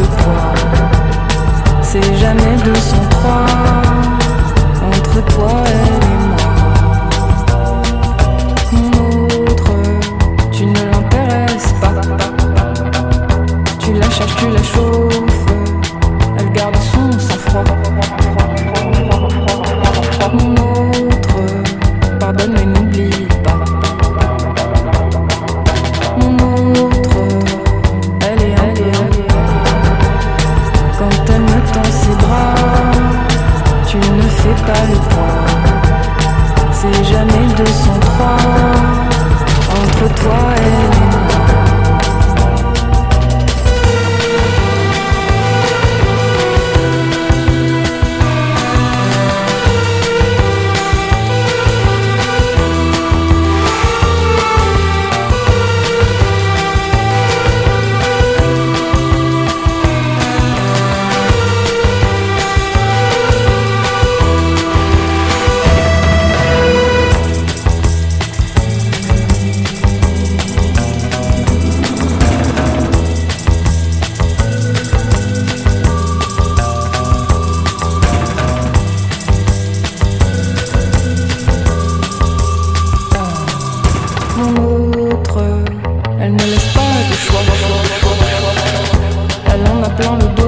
le poids. C'est jamais 203 entre toi et moi. Mon autre, tu ne l'intéresses pas. Tu la cherches, tu la chauffes, elle garde son sang-froid. Mon autre, pardonne mais n'oublie pas. Mon autre, elle est un peu. Quand elle me tend ses bras, tu ne fais pas le poids. C'est jamais 203 entre toi et moi. Mon autre, elle ne laisse pas de choix. Elle en a plein le dos.